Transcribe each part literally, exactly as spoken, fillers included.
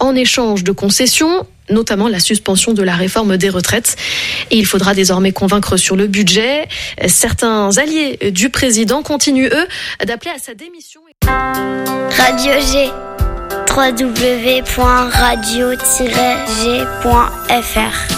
en échange de concessions, notamment la suspension de la réforme des retraites. Et il faudra désormais convaincre sur le budget. Certains alliés du président continuent, eux, d'appeler à sa démission. Radio G, w w w point radio tiret g point f r.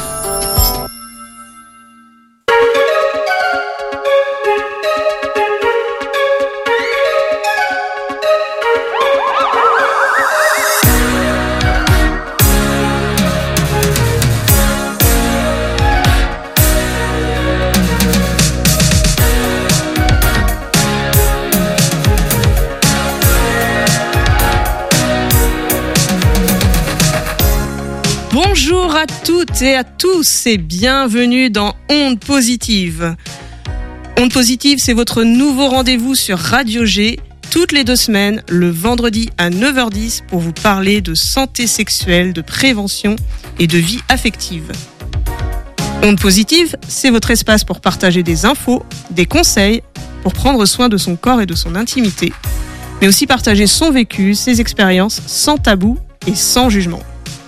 Bonjour à toutes et à tous et bienvenue dans Ondes Positives. Ondes Positives, c'est votre nouveau rendez-vous sur Radio G, toutes les deux semaines, le vendredi à neuf heures dix pour vous parler de santé sexuelle, de prévention et de vie affective. Ondes Positives, c'est votre espace pour partager des infos, des conseils, pour prendre soin de son corps et de son intimité, mais aussi partager son vécu, ses expériences, sans tabou et sans jugement.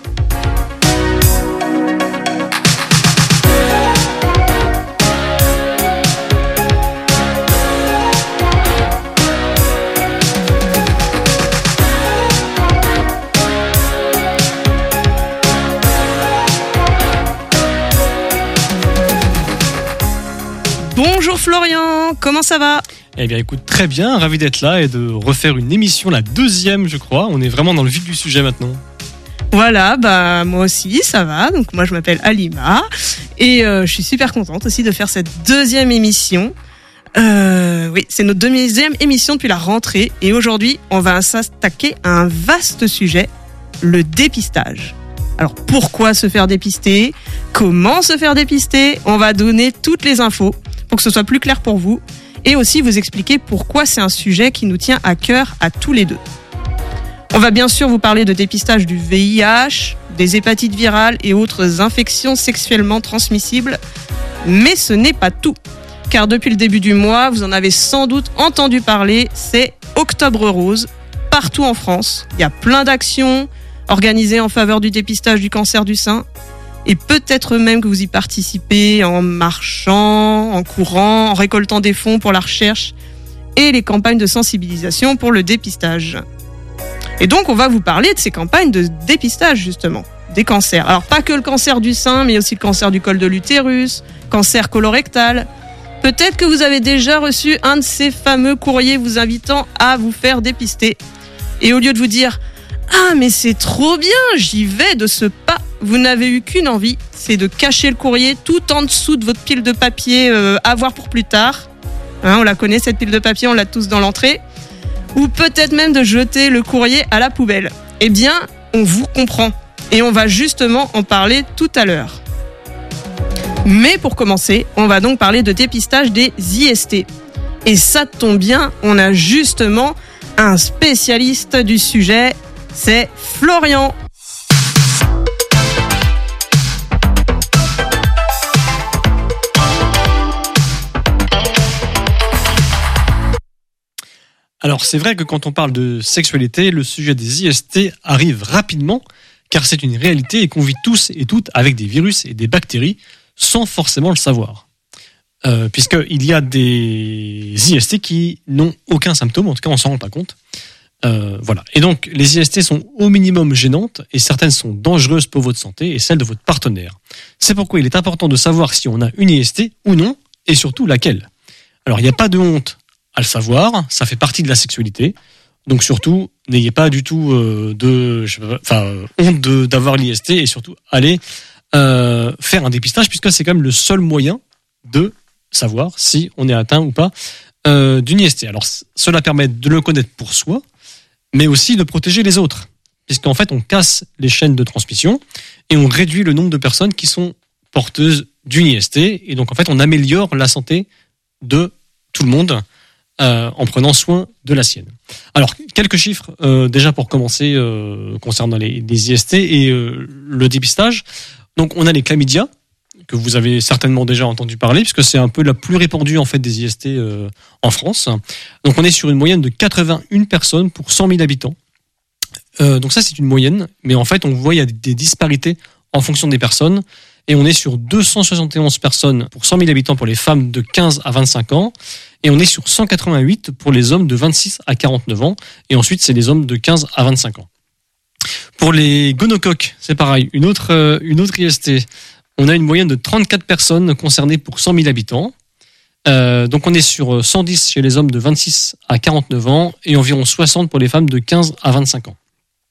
Bonjour Florian, comment ça va ? Eh bien écoute, très bien, ravi d'être là et de refaire une émission, la deuxième je crois. On est vraiment dans le vif du sujet maintenant. Voilà, bah moi aussi ça va, donc moi je m'appelle Alima et euh, je suis super contente aussi de faire cette deuxième émission. Euh, oui, c'est notre deuxième émission depuis la rentrée et aujourd'hui on va s'attaquer à un vaste sujet, le dépistage. Alors pourquoi se faire dépister ? Comment se faire dépister ? On va donner toutes les infos pour que ce soit plus clair pour vous et aussi vous expliquer pourquoi c'est un sujet qui nous tient à cœur à tous les deux. On va bien sûr vous parler de dépistage du V I H, des hépatites virales et autres infections sexuellement transmissibles, mais ce n'est pas tout. Car depuis le début du mois, vous en avez sans doute entendu parler, c'est Octobre Rose, partout en France. Il y a plein d'actions organisées en faveur du dépistage du cancer du sein. Et peut-être même que vous y participez en marchant, en courant, en récoltant des fonds pour la recherche et les campagnes de sensibilisation pour le dépistage. Et donc, on va vous parler de ces campagnes de dépistage, justement, des cancers. Alors, pas que le cancer du sein, mais aussi le cancer du col de l'utérus, cancer colorectal. Peut-être que vous avez déjà reçu un de ces fameux courriers vous invitant à vous faire dépister. Et au lieu de vous dire « Ah, mais c'est trop bien, j'y vais de ce pas », vous n'avez eu qu'une envie, c'est de cacher le courrier tout en dessous de votre pile de papier euh, à voir pour plus tard. Hein, on la connaît cette pile de papier, on l'a tous dans l'entrée. Ou peut-être même de jeter le courrier à la poubelle. Eh bien, on vous comprend. Et on va justement en parler tout à l'heure. Mais pour commencer, on va donc parler de dépistage des I S T. Et ça tombe bien, on a justement un spécialiste du sujet, c'est Florian. Alors c'est vrai que quand on parle de sexualité, le sujet des I S T arrive rapidement car c'est une réalité et qu'on vit tous et toutes avec des virus et des bactéries sans forcément le savoir. Euh, puisqu'il y a des I S T qui n'ont aucun symptôme, en tout cas on s'en rend pas compte. Euh, voilà. Et donc les I S T sont au minimum gênantes et certaines sont dangereuses pour votre santé et celle de votre partenaire. C'est pourquoi il est important de savoir si on a une I S T ou non et surtout laquelle. Alors il n'y a pas de honte à le savoir, ça fait partie de la sexualité. Donc surtout, n'ayez pas du tout euh, de, je sais pas, enfin, euh, honte de, d'avoir l'I S T et surtout allez euh, faire un dépistage puisque c'est quand même le seul moyen de savoir si on est atteint ou pas euh, d'une I S T. Alors c- cela permet de le connaître pour soi, mais aussi de protéger les autres, puisqu'en fait on casse les chaînes de transmission et on réduit le nombre de personnes qui sont porteuses d'une I S T et donc en fait on améliore la santé de tout le monde. Euh, en prenant soin de la sienne. Alors, quelques chiffres euh, déjà pour commencer euh, concernant les, les I S T et euh, le dépistage. Donc, on a les chlamydia, que vous avez certainement déjà entendu parler, puisque c'est un peu la plus répandue en fait des I S T euh, en France. Donc, on est sur une moyenne de quatre-vingt-une personnes pour cent mille habitants. Euh, donc ça, c'est une moyenne, mais en fait, on voit il y a des disparités en fonction des personnes, et on est sur deux cent soixante et onze personnes pour cent mille habitants pour les femmes de quinze à vingt-cinq ans, et on est sur cent quatre-vingt-huit pour les hommes de vingt-six à quarante-neuf ans, et ensuite, c'est les hommes de quinze à vingt-cinq ans. Pour les gonocoques, c'est pareil, une autre, euh, une autre I S T. On a une moyenne de trente-quatre personnes concernées pour cent mille habitants. Euh, donc on est sur cent dix chez les hommes de vingt-six à quarante-neuf ans et environ soixante pour les femmes de quinze à vingt-cinq ans.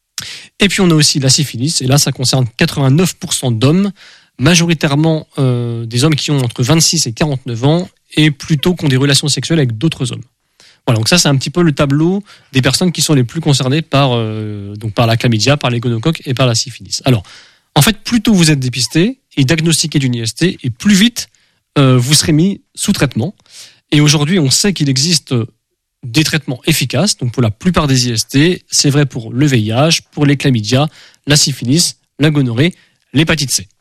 Et puis on a aussi la syphilis, et là ça concerne quatre-vingt-neuf pour cent d'hommes, majoritairement euh, des hommes qui ont entre vingt-six et quarante-neuf ans et plutôt qui ont des relations sexuelles avec d'autres hommes. Voilà, donc ça c'est un petit peu le tableau des personnes qui sont les plus concernées par, euh, donc par la chlamydia, par les gonocoques et par la syphilis. Alors, en fait, plus tôt vous êtes dépisté et diagnostiqué d'une I S T, et plus vite euh, vous serez mis sous traitement. Et aujourd'hui, on sait qu'il existe des traitements efficaces. Donc pour la plupart des I S T, c'est vrai pour le V I H, pour les chlamydia, la syphilis, la gonorrhée, l'hépatite C.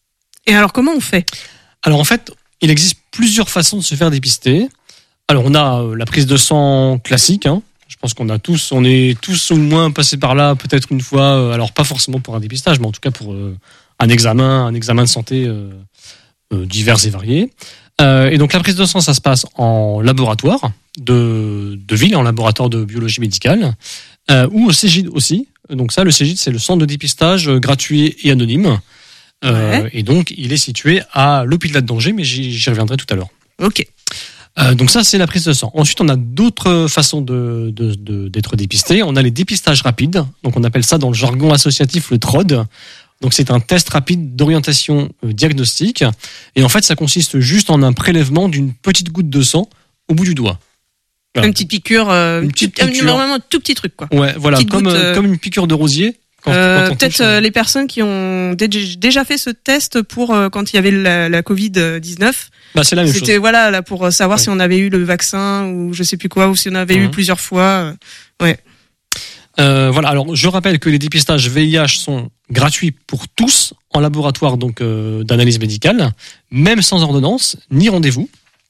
Et alors, comment on fait ? Alors en fait, il existe plusieurs façons de se faire dépister. Alors on a la prise de sang classique, hein. Je pense qu'on a tous, on est tous au moins passés par là peut-être une fois, alors pas forcément pour un dépistage, mais en tout cas pour euh, un examen, un examen de santé euh, euh, divers et variés. Euh, et donc la prise de sang, ça se passe en laboratoire de, de ville, en laboratoire de biologie médicale, euh, ou au Cégide aussi. Donc ça, le Cégide, c'est le centre de dépistage gratuit et anonyme. Euh, ouais. Et donc il est situé à l'hôpital d'Angers, mais j'y, j'y reviendrai tout à l'heure. Ok. Euh, donc ça, c'est la prise de sang. Ensuite, on a d'autres façons de, de, de, d'être dépisté. On a les dépistages rapides. Donc on appelle ça dans le jargon associatif le T R O D. Donc c'est un test rapide d'orientation euh, diagnostique. Et en fait, ça consiste juste en un prélèvement d'une petite goutte de sang au bout du doigt. Voilà. Une petite piqûre, euh, une petite piqûre. piqûre. Vraiment un tout petit truc, quoi. Ouais, voilà, Petite comme, goutte, euh... comme une piqûre de rosier. Quand, euh, quand peut-être euh, les personnes qui ont déjà fait ce test pour euh, quand il y avait la, la covid dix-neuf. Bah, c'est la même C'était chose. Voilà, là pour savoir ouais. si on avait eu le vaccin ou je sais plus quoi, ou si on avait mmh. eu plusieurs fois. Euh, ouais. Euh, voilà. Alors, je rappelle que les dépistages V I H sont gratuits pour tous en laboratoire donc euh, d'analyse médicale, même sans ordonnance ni rendez-vous.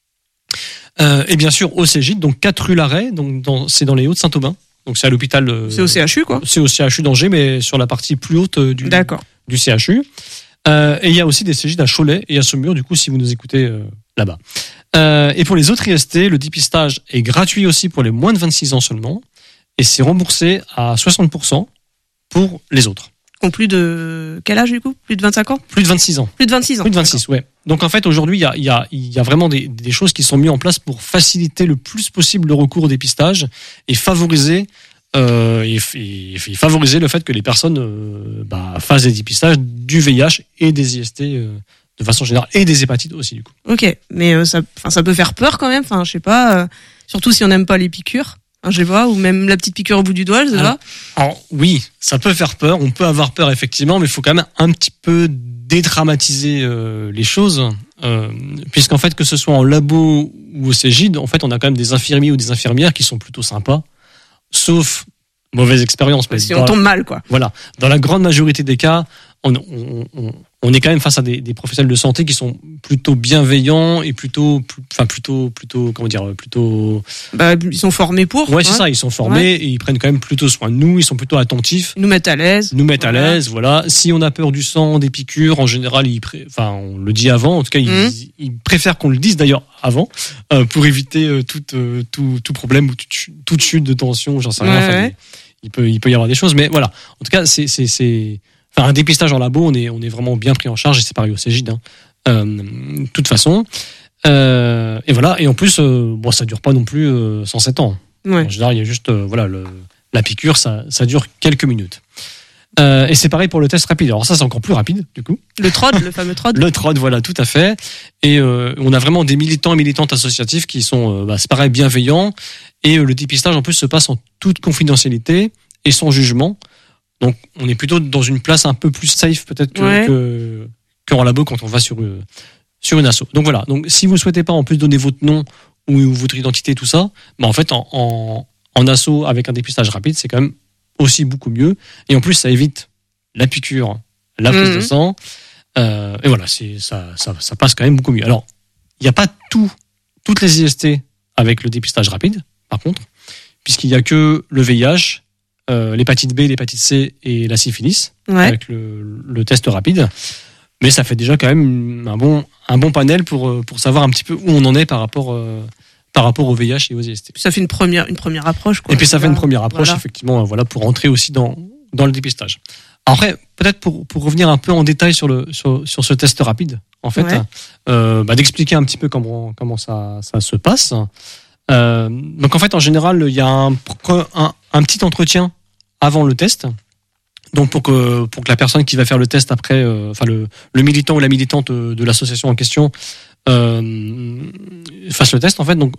Euh, et bien sûr au Cégide, donc quatre rue Larrey, donc dans, c'est dans les Hauts-de-Saint-Aubin. Donc c'est à l'hôpital. Euh, c'est au C H U quoi. C'est au C H U d'Angers, mais sur la partie plus haute euh, du, du C H U. Euh, et il y a aussi des Cégides à Cholet et à Saumur, du coup, si vous nous écoutez euh, là-bas. Euh, et pour les autres I S T, le dépistage est gratuit aussi pour les moins de vingt-six ans seulement, et c'est remboursé à soixante pour cent pour les autres. Qui ont plus de quel âge du coup ? Plus de vingt-cinq ans ? Plus de vingt-six ans. Plus de vingt-six ans. Plus de vingt-six, ouais. Donc en fait, aujourd'hui, il y a, il y a, il y a vraiment des, des choses qui sont mises en place pour faciliter le plus possible le recours au dépistage et favoriser Euh, et, et, et favoriser le fait que les personnes euh, bah, fassent des dépistages du V I H et des I S T euh, de façon générale, et des hépatites aussi du coup. Ok, mais euh, ça, ça peut faire peur quand même, enfin je sais pas, euh, surtout si on n'aime pas les piqûres, hein, je sais pas, ou même la petite piqûre au bout du doigt, je sais alors, pas. Alors oui, ça peut faire peur, on peut avoir peur effectivement, mais il faut quand même un petit peu dédramatiser euh, les choses, euh, puisqu'en fait que ce soit en labo ou au Cégide, en fait on a quand même des infirmiers ou des infirmières qui sont plutôt sympas. Sauf mauvaise expérience. Mais si on tombe mal, quoi. Voilà. Dans la grande majorité des cas, on, on, on, on est quand même face à des, des professionnels de santé qui sont plutôt bienveillants et plutôt, enfin plutôt, plutôt, comment dire, plutôt. Bah, ils sont formés pour. Ouais, c'est ouais. ça. Ils sont formés ouais. et ils prennent quand même plutôt soin de nous. Ils sont plutôt attentifs. Ils nous mettent à l'aise. Nous mettent voilà. à l'aise. Voilà. Si on a peur du sang, des piqûres, en général, ils, pré... enfin, on le dit avant. En tout cas, ils, mmh. ils préfèrent qu'on le dise d'ailleurs avant euh, pour éviter euh, tout, euh, tout, tout problème ou toute, toute chute de tension. J'en sais rien. Ouais, enfin, ouais. Il peut, il peut y avoir des choses, mais voilà. En tout cas, c'est, c'est, c'est, enfin, un dépistage en labo, on est, on est vraiment bien pris en charge, et c'est pareil au Cégide, hein. Euh, de toute façon. Euh, et voilà. Et en plus, euh, bon, ça dure pas non plus euh, cent sept ans. Ouais. En général, il y a juste, euh, voilà, le, la piqûre, ça, ça dure quelques minutes. Euh, et c'est pareil pour le test rapide. Alors ça, c'est encore plus rapide, du coup. Le T R O D, le fameux T R O D. Le T R O D, voilà, tout à fait. Et euh, on a vraiment des militants et militantes associatifs qui sont, euh, bah, c'est pareil, bienveillants. Et euh, le dépistage, en plus, se passe en toute confidentialité et sans jugement. Donc, on est plutôt dans une place un peu plus safe, peut-être, que, ouais. que, qu'en labo quand on va sur, euh, sur une asso. Donc voilà. Donc, si vous souhaitez pas, en plus, donner votre nom ou, ou votre identité, tout ça, bah, en fait, en, en, en asso avec un dépistage rapide, c'est quand même aussi beaucoup mieux. Et en plus, ça évite la piqûre, la prise mmh. de sang. Euh, et voilà, c'est, ça, ça, ça passe quand même beaucoup mieux. Alors, il n'y a pas tout, toutes les I S T avec le dépistage rapide, par contre, puisqu'il n'y a que le V I H, euh, l'hépatite B, l'hépatite C et la syphilis Ouais. avec le, le test rapide. Mais ça fait déjà quand même un bon, un bon panel pour, pour savoir un petit peu où on en est par rapport, euh, par rapport au V I H et aux I S T. Ça fait une première, une première approche, quoi. Et puis ça fait une première approche, Voilà. effectivement, voilà, pour entrer aussi dans, dans le dépistage. Après, peut-être pour, pour revenir un peu en détail sur, le, sur, sur ce test rapide, en fait, Ouais. euh, bah, d'expliquer un petit peu comment, comment ça, ça se passe. Euh, donc en fait, en général, il y a un, un, un petit entretien avant le test. Donc pour que pour que la personne qui va faire le test après, euh, enfin le, le militant ou la militante de l'association en question euh, fasse le test, en fait. Donc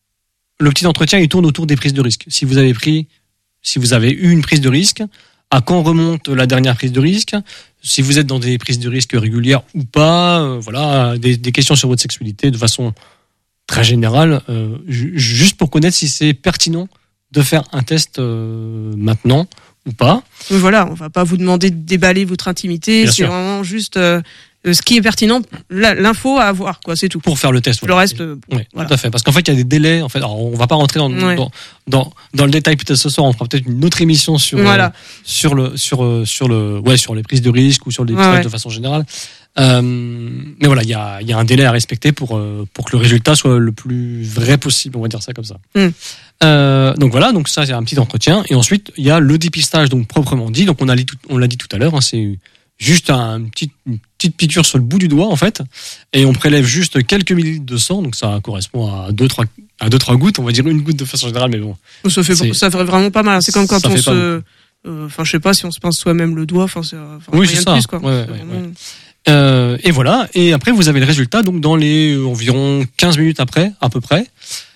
le petit entretien, il tourne autour des prises de risque. Si vous avez pris, si vous avez eu une prise de risque, à quand remonte la dernière prise de risque, si vous êtes dans des prises de risque régulières ou pas, euh, voilà, des, des questions sur votre sexualité de façon très générale, euh, ju- juste pour connaître si c'est pertinent de faire un test euh, maintenant ou pas. Mais voilà, on va pas vous demander de déballer votre intimité. Bien C'est sûr. vraiment juste euh, ce qui est pertinent, la- l'info à avoir, quoi. C'est tout. Pour faire le test. Le voilà. reste, euh, Oui, voilà. tout à fait. Parce qu'en fait, il y a des délais. En fait, alors, on va pas rentrer dans, Ouais. dans, dans, dans le détail peut-être ce soir. On fera peut-être une autre émission sur, Voilà. euh, sur le, sur, euh, sur le, ouais, sur les prises de risque ou sur le dépistage Ouais, ouais. de façon générale. Euh, mais voilà, il y a, il y a un délai à respecter pour, euh, pour que le résultat soit le plus vrai possible. On va dire ça comme ça. Mm. Euh, donc voilà, donc ça c'est un petit entretien. Et ensuite, il y a le dépistage, donc proprement dit. Donc on a dit tout, on l'a dit tout à l'heure, hein, c'est juste un petit, une petite piqûre sur le bout du doigt en fait, et on prélève juste quelques millilitres de sang, donc ça correspond à deux trois à deux trois gouttes, on va dire une goutte de façon générale, mais bon. Ça fait, C'est- ça fait vraiment pas mal. C'est comme quand ça on fait pas se, euh, enfin, je sais pas si on se pince soi-même le doigt. Enfin, c'est, enfin, Oui, rien c'est de ça. plus, quoi. Ouais, ouais, C'est ouais, vraiment- Euh, et voilà, et après vous avez le résultat donc dans les euh, environ quinze minutes après, à peu près.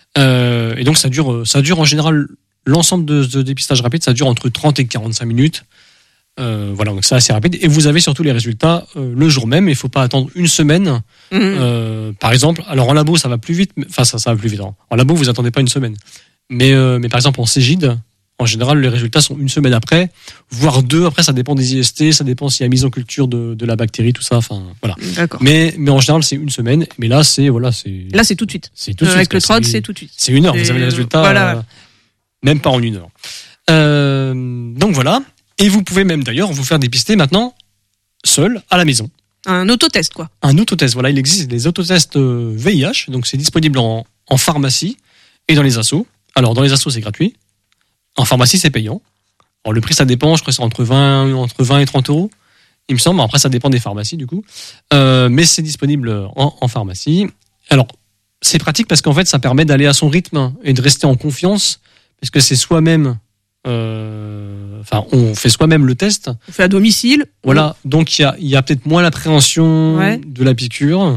Euh, et donc ça dure, ça dure en général l'ensemble de ce dépistage rapide, ça dure entre trente et quarante-cinq minutes. Euh, voilà, donc c'est assez rapide. Et vous avez surtout les résultats euh, le jour même. Il faut pas attendre une semaine. Mhm. Euh, par exemple, alors en labo ça va plus vite, mais- enfin ça, ça va plus vite. hein. En labo vous attendez pas une semaine, mais euh, mais par exemple en Cégide, en général les résultats sont une semaine après, voire deux. Après ça dépend des I S T, ça dépend s'il y a mise en culture de, de la bactérie, tout ça. Enfin voilà. D'accord. Mais mais en général c'est une semaine. Mais là c'est voilà c'est Là, c'est tout de suite. c'est tout de Euh, suite. avec le quoi. trod, C'est- c'est tout de suite. c'est une heure. Vous Et, avez les euh, résultats. voilà, euh, ouais. même pas en une heure. Euh, donc voilà. Et vous pouvez même d'ailleurs vous faire dépister maintenant seul à la maison. Un autotest, quoi. Un autotest. Voilà, il existe des autotests euh, V I H, donc c'est disponible en, en pharmacie et dans les assos. Alors dans les assos c'est gratuit, en pharmacie c'est payant. Alors le prix ça dépend, je crois que c'est entre vingt, entre vingt et trente euros, il me semble. Après ça dépend des pharmacies du coup, euh, mais c'est disponible en, en pharmacie. Alors c'est pratique parce qu'en fait ça permet d'aller à son rythme et de rester en confiance, parce que c'est soi-même. Euh, enfin, on fait soi-même le test. On fait à domicile. Voilà, donc il y a, il y a peut-être moins l'appréhension Ouais. de la piqûre.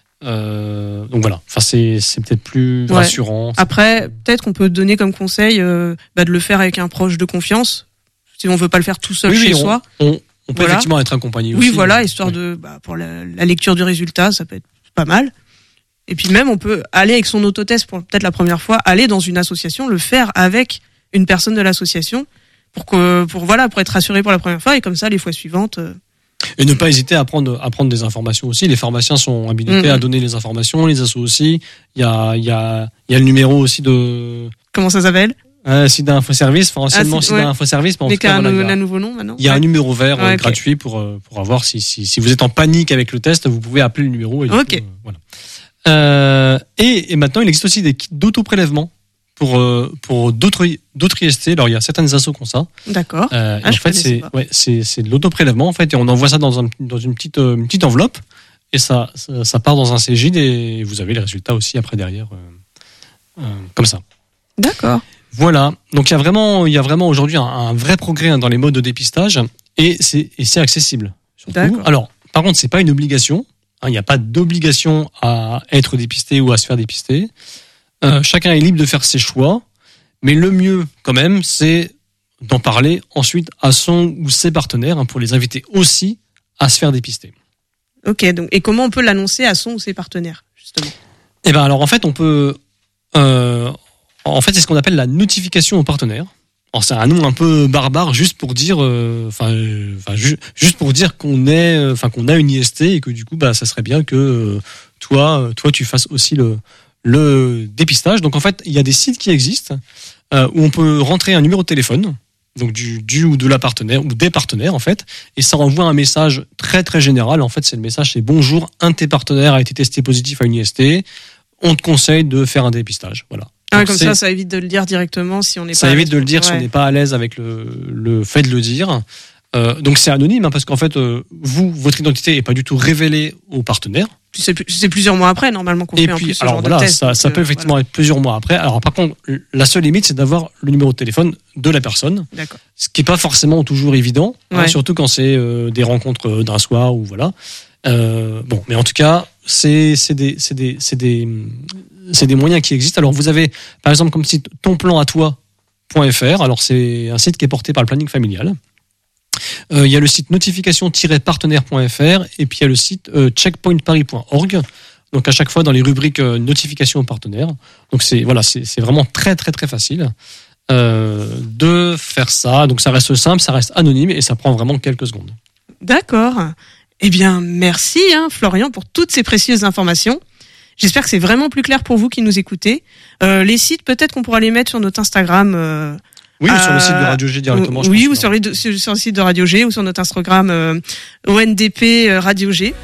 Euh, donc voilà, enfin c'est c'est peut-être plus Ouais. rassurant. Après, peut-être qu'on peut donner comme conseil euh, bah, de le faire avec un proche de confiance. Si on veut pas le faire tout seul Oui, oui, chez on, soi. on, on peut Voilà. effectivement être accompagné Oui, aussi. voilà, histoire Ouais. de, bah, pour la, la lecture du résultat, ça peut être pas mal. Et puis même, on peut aller avec son autotest pour peut-être la première fois, aller dans une association, le faire avec une personne de l'association, pour que, pour voilà, pour être rassuré pour la première fois, et comme ça, les fois suivantes. euh, Et ne pas hésiter à prendre, à prendre des informations aussi. Les pharmaciens sont habilités Mhm. à donner les informations, les assos aussi. Il y a, il y a, il y a le numéro aussi de Comment ça s'appelle? euh, Sida Info Service, enfin anciennement Ah, c'est- Sida ouais. Info Service, mais en Mais tout cas, qu'un voilà, il y nou- a- un nouveau nom maintenant. il y a un Ouais. numéro vert euh, Ouais, ok. gratuit pour, euh, pour avoir, si, si, si vous êtes en panique avec le test, vous pouvez appeler le numéro. Et du Ok. coup, euh, voilà. Euh, et, et maintenant, il existe aussi des kits d'auto-prélèvement pour, euh, pour d'autres, d'autres I S T. Alors, il y a certaines assos qui ont ça. D'accord. Euh, et Ah, en je fait, connaissais c'est, pas. ouais, c'est, c'est de l'auto-prélèvement, en fait, et on envoie ça dans, un, dans une, petite, euh, une petite enveloppe, et ça, ça, ça part dans un Cégide, et vous avez les résultats aussi après derrière, euh, euh, comme ça. D'accord. Voilà. Donc, il y a vraiment, il y a vraiment aujourd'hui un, un vrai progrès hein, dans les modes de dépistage, et c'est, et c'est accessible. Surtout. D'accord. Alors, par contre, c'est pas une obligation. hein, Il n'y a pas d'obligation à être dépisté ou à se faire dépister. Euh, chacun est libre de faire ses choix, mais le mieux, quand même, c'est d'en parler ensuite à son ou ses partenaires hein, pour les inviter aussi à se faire dépister. Ok. Donc, et comment on peut l'annoncer à son ou ses partenaires, justement? Et ben alors en fait on peut, euh, en fait c'est ce qu'on appelle la notification aux partenaires. Alors c'est un nom un peu barbare juste pour dire, euh, enfin, euh, enfin ju- juste pour dire qu'on est, euh, enfin qu'on a une I S T et que du coup bah ça serait bien que euh, toi, euh, toi tu fasses aussi le le dépistage. Donc en fait il y a des sites qui existent euh, où on peut rentrer un numéro de téléphone donc du, du ou de la partenaire, ou des partenaires en fait, et ça renvoie un message très très général. En fait, c'est le message, c'est bonjour, un de tes partenaires a été testé positif à une I S T, on te conseille de faire un dépistage. Voilà. Ah, Donc comme c'est, ça, ça évite de le dire directement si on n'est pas. Ça évite de le dire ouais. si on n'est pas à l'aise avec le, le fait de le dire. Euh, donc c'est anonyme hein, parce qu'en fait, euh, vous, votre identité est pas du tout révélée aux partenaires. C'est, c'est plusieurs mois après normalement qu'on Et fait puis, en plus ce alors genre voilà, de test. ça, donc, ça peut euh, effectivement voilà. être plusieurs mois après. Alors par contre, la seule limite, c'est d'avoir le numéro de téléphone de la personne, D'accord. ce qui est pas forcément toujours évident, hein, Ouais. surtout quand c'est euh, des rencontres d'un soir ou voilà. Euh, bon, mais en tout cas, c'est c'est des c'est des c'est des c'est des moyens qui existent. Alors vous avez par exemple comme site ton plan à toi point f r. Alors c'est un site qui est porté par le planning familial. Euh, il y a le site notification tiret partenaire point f r et puis il y a le site euh, checkpoint paris point org. Donc à chaque fois dans les rubriques euh, notification aux partenaires. Donc c'est voilà, c'est c'est vraiment très très très facile euh, de faire ça. Donc ça reste simple, ça reste anonyme et ça prend vraiment quelques secondes. D'accord. Eh bien, merci hein, Florian pour toutes ces précieuses informations. J'espère que c'est vraiment plus clair pour vous qui nous écoutez. Euh, les sites, peut-être qu'on pourra les mettre sur notre Instagram. Euh, Oui, ou sur euh, le site de Radio G directement. Je oui, pense, ou sur, les deux- sur, sur le site de Radio G ou sur notre Instagram euh, O N D P euh, Radio G.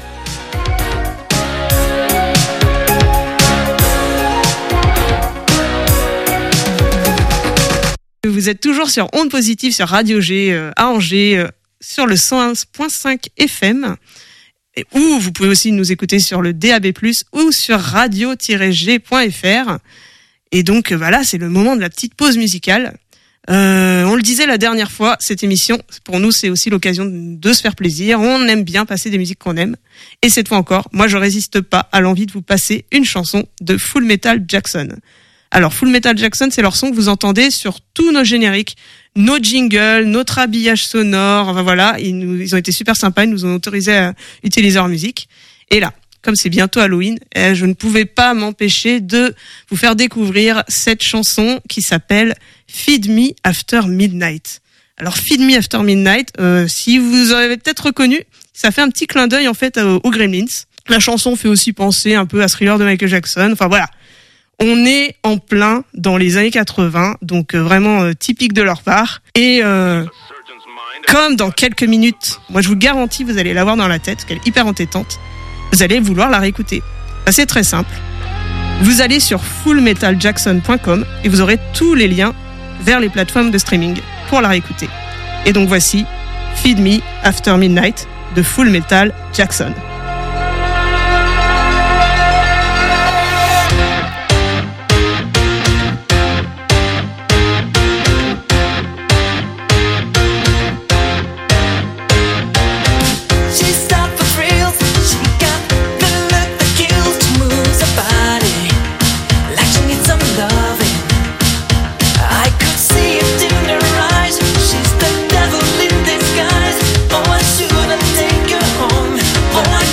Vous êtes toujours sur Ondes Positives sur Radio G euh, à Angers, euh, sur le cent un virgule cinq F M. Et, ou vous pouvez aussi nous écouter sur le D A B plus, ou sur radio tiret g point f r. Et donc, euh, voilà, c'est le moment de la petite pause musicale. Euh, on le disait la dernière fois, cette émission, pour nous, c'est aussi l'occasion de se faire plaisir. On aime bien passer des musiques qu'on aime. Et cette fois encore, moi, je résiste pas à l'envie de vous passer une chanson de Full Metal Jackson. Alors, Full Metal Jackson, c'est leur son que vous entendez sur tous nos génériques, nos jingles, notre habillage sonore. Enfin voilà, ils, nous, ils ont été super sympas, ils nous ont autorisé à utiliser leur musique. Et là, comme c'est bientôt Halloween, eh, je ne pouvais pas m'empêcher de vous faire découvrir cette chanson qui s'appelle Feed Me After Midnight. Alors, Feed Me After Midnight, euh, si vous avez peut-être reconnu, ça fait un petit clin d'œil en fait aux, aux Gremlins. La chanson fait aussi penser un peu à Thriller de Michael Jackson. Enfin voilà. On est en plein dans les années quatre-vingts, donc euh, vraiment euh, typique de leur part. Et euh, comme dans quelques minutes, moi je vous garantis, vous allez l'avoir dans la tête, qu'elle est hyper entêtante, vous allez vouloir la réécouter. Ben, c'est très simple. Vous allez sur full metal jackson point com et vous aurez tous les liens vers les plateformes de streaming pour la réécouter. Et donc voici Feed Me After Midnight de Full Metal Jackson. She's the devil in disguise. Oh, I shouldn't take her home. Oh, I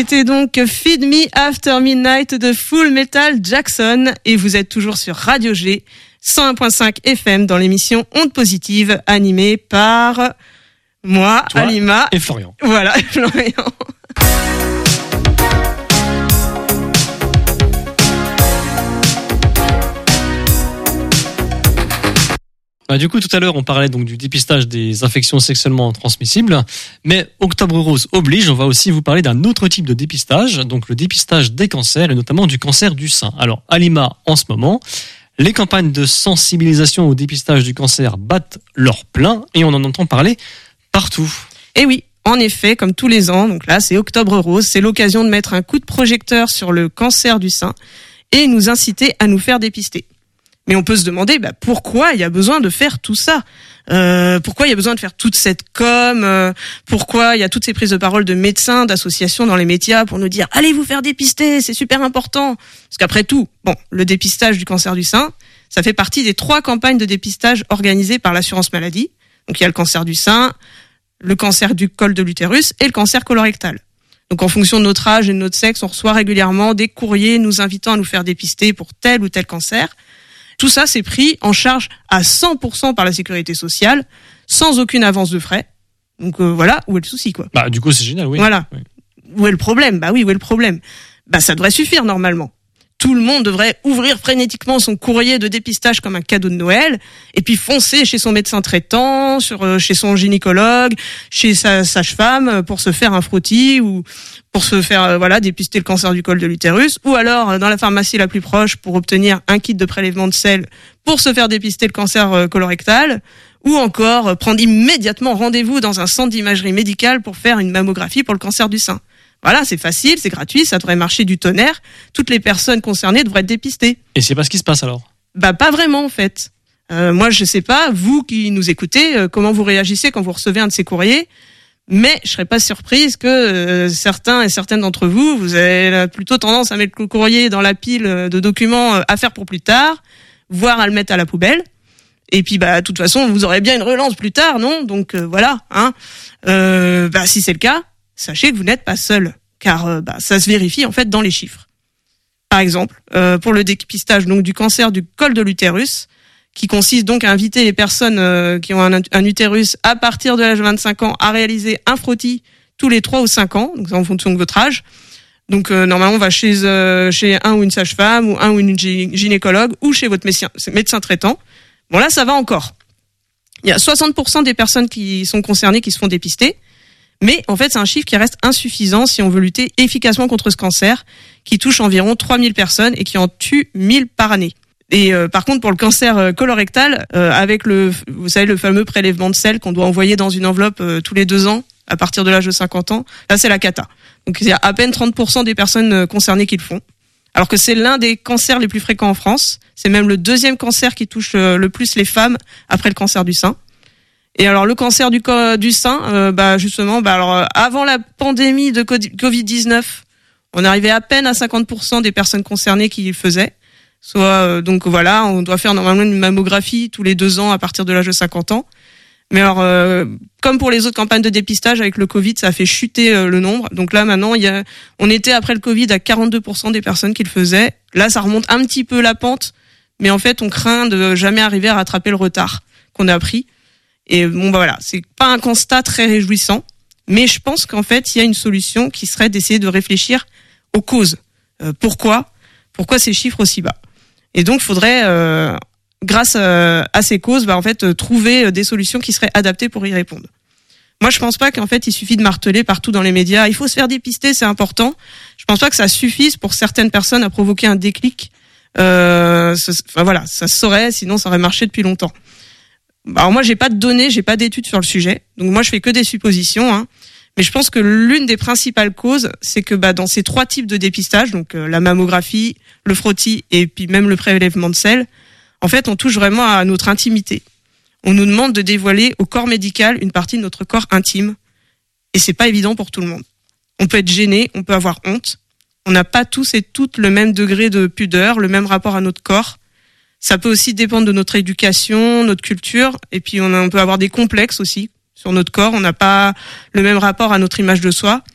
C'était donc Feed Me After Midnight de Full Metal Jackson et vous êtes toujours sur Radio G cent un virgule cinq F M dans l'émission Ondes Positives animée par moi, Toi Alima et Florian. Voilà, Florian. Bah, du coup, tout à l'heure, on parlait donc du dépistage des infections sexuellement transmissibles, mais Octobre Rose oblige, on va aussi vous parler d'un autre type de dépistage, donc le dépistage des cancers et notamment du cancer du sein. Alors, Alima, en ce moment, les campagnes de sensibilisation au dépistage du cancer battent leur plein et on en entend parler partout. Et oui, en effet, comme tous les ans, donc là, c'est Octobre Rose, c'est l'occasion de mettre un coup de projecteur sur le cancer du sein et nous inciter à nous faire dépister. Mais on peut se demander bah, pourquoi il y a besoin de faire tout ça, euh, pourquoi il y a besoin de faire toute cette com, euh, pourquoi il y a toutes ces prises de parole de médecins, d'associations dans les médias pour nous dire allez vous faire dépister, c'est super important. Parce qu'après tout, bon, le dépistage du cancer du sein, ça fait partie des trois campagnes de dépistage organisées par l'assurance maladie. Donc il y a le cancer du sein, le cancer du col de l'utérus et le cancer colorectal. Donc en fonction de notre âge et de notre sexe, on reçoit régulièrement des courriers nous invitant à nous faire dépister pour tel ou tel cancer. Tout ça, c'est pris en charge à cent pour cent par la sécurité sociale, sans aucune avance de frais. Donc euh, voilà, où est le souci, quoi. Bah, du coup, c'est génial, oui. Voilà. Oui. Où est le problème? Bah oui, où est le problème? Bah ça devrait suffire normalement. Tout le monde devrait ouvrir frénétiquement son courrier de dépistage comme un cadeau de Noël, et puis foncer chez son médecin traitant, sur, euh, chez son gynécologue, chez sa sage-femme pour se faire un frottis ou pour se faire euh, voilà dépister le cancer du col de l'utérus, ou alors euh, dans la pharmacie la plus proche pour obtenir un kit de prélèvement de sel pour se faire dépister le cancer euh, colorectal, ou encore euh, prendre immédiatement rendez-vous dans un centre d'imagerie médicale pour faire une mammographie pour le cancer du sein. Voilà, c'est facile, c'est gratuit, ça devrait marcher du tonnerre. Toutes les personnes concernées devraient être dépistées. Et c'est pas ce qui se passe alors? Bah pas vraiment en fait. Euh, moi je sais pas, vous qui nous écoutez, euh, comment vous réagissez quand vous recevez un de ces courriers, mais je serais pas surprise que euh, certains et certaines d'entre vous, vous avez plutôt tendance à mettre le courrier dans la pile de documents euh, à faire pour plus tard, voire à le mettre à la poubelle. Et puis bah de toute façon vous aurez bien une relance plus tard, non? Donc euh, voilà, hein. Euh, bah si c'est le cas, sachez que vous n'êtes pas seul, car euh, bah, ça se vérifie en fait dans les chiffres. Par exemple, euh, pour le dépistage donc du cancer du col de l'utérus, qui consiste donc à inviter les personnes euh, qui ont un, un utérus à partir de l'âge de vingt-cinq ans à réaliser un frottis tous les trois ou cinq ans, donc en fonction de votre âge. Donc euh, normalement on va chez euh, chez un ou une sage-femme ou un ou une gynécologue ou chez votre médecin, médecin traitant. Bon là ça va encore. Il y a soixante pour cent des personnes qui sont concernées qui se font dépister. Mais en fait, c'est un chiffre qui reste insuffisant si on veut lutter efficacement contre ce cancer, qui touche environ trois mille personnes et qui en tue mille par année. Et euh, par contre, pour le cancer euh, colorectal, euh, avec le, vous savez, le fameux prélèvement de sel qu'on doit envoyer dans une enveloppe euh, tous les deux ans, à partir de l'âge de cinquante ans, là, c'est la cata. Donc, il y a à peine trente pour cent des personnes euh, concernées qui le font. Alors que c'est l'un des cancers les plus fréquents en France. C'est même le deuxième cancer qui touche euh, le plus les femmes après le cancer du sein. Et alors le cancer du co- du sein, euh, bah justement, bah alors avant la pandémie de covid dix-neuf, on arrivait à peine à cinquante pour cent des personnes concernées qui le faisaient. Soit euh, donc voilà, on doit faire normalement une mammographie tous les deux ans à partir de l'âge de cinquante ans. Mais alors euh, comme pour les autres campagnes de dépistage avec le Covid, ça a fait chuter euh, le nombre. Donc là maintenant, il y a, on était après le Covid à quarante-deux pour cent des personnes qui le faisaient. Là, ça remonte un petit peu la pente, mais en fait, on craint de jamais arriver à rattraper le retard qu'on a pris. Et bon, bah voilà, c'est pas un constat très réjouissant, mais je pense qu'en fait, il y a une solution qui serait d'essayer de réfléchir aux causes. Euh, pourquoi Pourquoi ces chiffres aussi bas? Et donc, il faudrait, euh, grâce à, à ces causes, bah en fait, euh, trouver des solutions qui seraient adaptées pour y répondre. Moi, je pense pas qu'en fait, il suffit de marteler partout dans les médias. Il faut se faire dépister, c'est important. Je pense pas que ça suffise pour certaines personnes à provoquer un déclic. Euh, ce, enfin voilà, ça se saurait, sinon ça aurait marché depuis longtemps. Alors moi, j'ai pas de données, j'ai pas d'études sur le sujet, donc moi je fais que des suppositions. Hein. Mais je pense que l'une des principales causes, c'est que bah dans ces trois types de dépistage, donc euh, la mammographie, le frottis et puis même le prélèvement de sel, en fait, on touche vraiment à notre intimité. On nous demande de dévoiler au corps médical une partie de notre corps intime, et c'est pas évident pour tout le monde. On peut être gêné, on peut avoir honte. On n'a pas tous et toutes le même degré de pudeur, le même rapport à notre corps. Ça peut aussi dépendre de notre éducation, notre culture, et puis on, a, on peut avoir des complexes aussi sur notre corps. On n'a pas le même rapport à notre image de soi.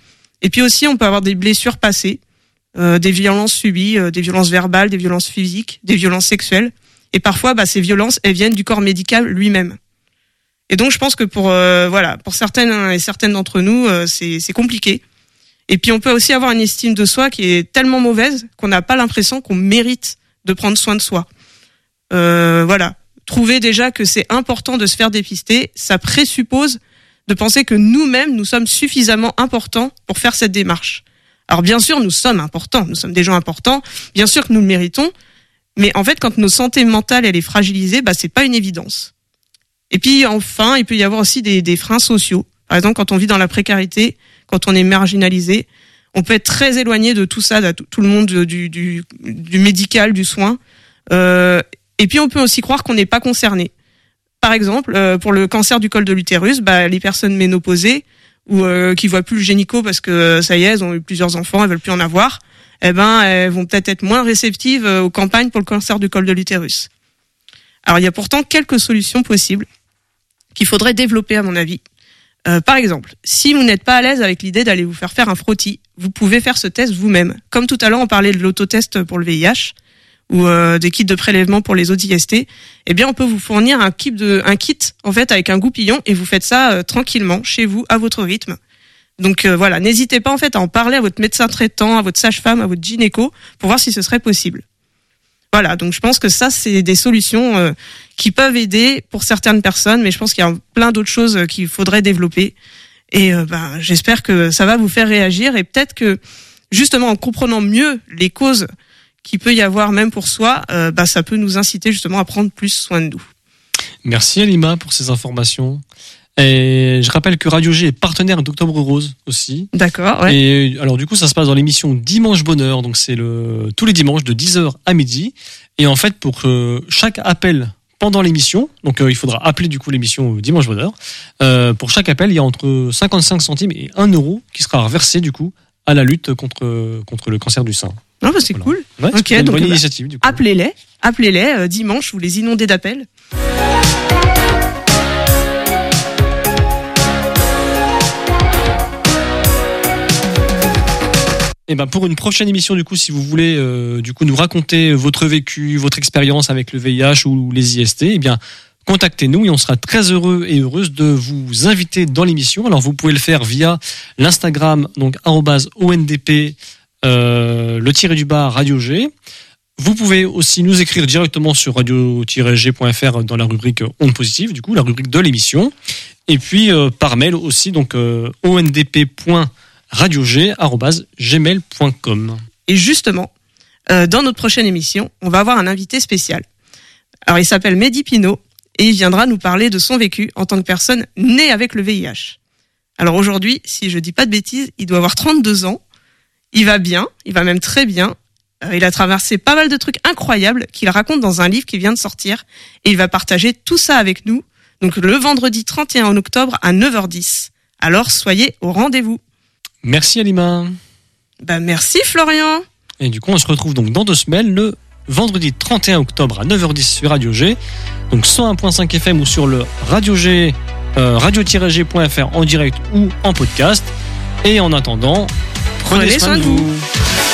Et puis aussi, on peut avoir des blessures passées, euh, des violences subies, euh, des violences verbales, des violences physiques, des violences sexuelles. Et parfois, bah, ces violences, elles viennent du corps médical lui-même. Et donc, je pense que pour euh, voilà, pour certaines et certaines d'entre nous, euh, c'est c'est compliqué. Et puis, on peut aussi avoir une estime de soi qui est tellement mauvaise qu'on n'a pas l'impression qu'on mérite de prendre soin de soi. Euh, voilà. Trouver déjà que c'est important de se faire dépister, ça présuppose de penser que nous-mêmes, nous sommes suffisamment importants pour faire cette démarche. Alors bien sûr, nous sommes importants, nous sommes des gens importants, bien sûr que nous le méritons, mais en fait, quand notre santé mentale elle est fragilisée, bah c'est pas une évidence. Et puis enfin, il peut y avoir aussi des, des freins sociaux. Par exemple, quand on vit dans la précarité, quand on est marginalisé, on peut être très éloigné de tout ça, de tout le monde du, du, du médical, du soin. Euh, et puis on peut aussi croire qu'on n'est pas concerné. Par exemple, euh, pour le cancer du col de l'utérus, bah, les personnes ménopausées ou euh, qui voient plus le gynéco parce que euh, ça y est, elles ont eu plusieurs enfants, elles veulent plus en avoir, eh ben, elles vont peut-être être moins réceptives euh, aux campagnes pour le cancer du col de l'utérus. Alors, il y a pourtant quelques solutions possibles qu'il faudrait développer, à mon avis. Euh, par exemple, si vous n'êtes pas à l'aise avec l'idée d'aller vous faire faire un frottis, vous pouvez faire ce test vous-même. Comme tout à l'heure, on parlait de l'autotest pour le V I H ou euh, des kits de prélèvement pour les autres I S T. Eh bien, on peut vous fournir un kit de, un kit en fait avec un goupillon et vous faites ça euh, tranquillement chez vous à votre rythme. Donc euh, voilà, n'hésitez pas en fait à en parler à votre médecin traitant, à votre sage-femme, à votre gynéco pour voir si ce serait possible. Voilà, donc je pense que ça c'est des solutions euh, qui peuvent aider pour certaines personnes, mais je pense qu'il y a plein d'autres choses qu'il faudrait développer. Et euh, ben, j'espère que ça va vous faire réagir et peut-être que justement en comprenant mieux les causes qu'il peut y avoir même pour soi, euh, bah, ça peut nous inciter justement à prendre plus soin de nous. Merci Alima pour ces informations. Et je rappelle que Radio G est partenaire d'Octobre Rose aussi. D'accord, ouais. Et alors du coup ça se passe dans l'émission Dimanche Bonheur, donc c'est le tous les dimanches de dix heures à midi. Et en fait pour euh, chaque appel pendant l'émission, donc euh, il faudra appeler du coup l'émission Dimanche Bonheur, euh, pour chaque appel il y a entre cinquante-cinq centimes et un euro qui sera reversé du coup à la lutte contre, contre le cancer du sein. Non, bah c'est voilà. Cool. Ouais, ok, c'est une donc bonne bah, initiative. Du coup. Appelez-les, appelez-les euh, dimanche, vous les inondez d'appels. Et ben pour une prochaine émission, du coup, si vous voulez, euh, du coup, nous raconter votre vécu, votre expérience avec le V I H ou les I S T, eh bien, contactez-nous et on sera très heureux et heureuse de vous inviter dans l'émission. Alors, vous pouvez le faire via l'Instagram, donc arobase O N D P. Euh, le tiré du bas Radio G. Vous pouvez aussi nous écrire directement sur radio tiret g point f r dans la rubrique Ondes Positives, du coup la rubrique de l'émission, et puis euh, par mail aussi, donc euh, o n d p point radio g arobase gmail point com. Et justement, euh, dans notre prochaine émission, on va avoir un invité spécial. Alors il s'appelle Mehdi Pinot et il viendra nous parler de son vécu en tant que personne née avec le V I H. Alors aujourd'hui, si je dis pas de bêtises, il doit avoir trente-deux ans. Il va bien, il va même très bien. Euh, il a traversé pas mal de trucs incroyables qu'il raconte dans un livre qui vient de sortir. Et il va partager tout ça avec nous. Donc le vendredi trente et un octobre à neuf heures dix. Alors soyez au rendez-vous. Merci Alima. Bah merci Florian. Et du coup on se retrouve donc dans deux semaines le vendredi trente et un octobre à neuf heures dix sur Radio G. Donc cent un virgule cinq F M ou sur le Radio G, euh, radio tiret g point f r en direct ou en podcast. Et en attendant, prenez, prenez soin, soin de vous. vous.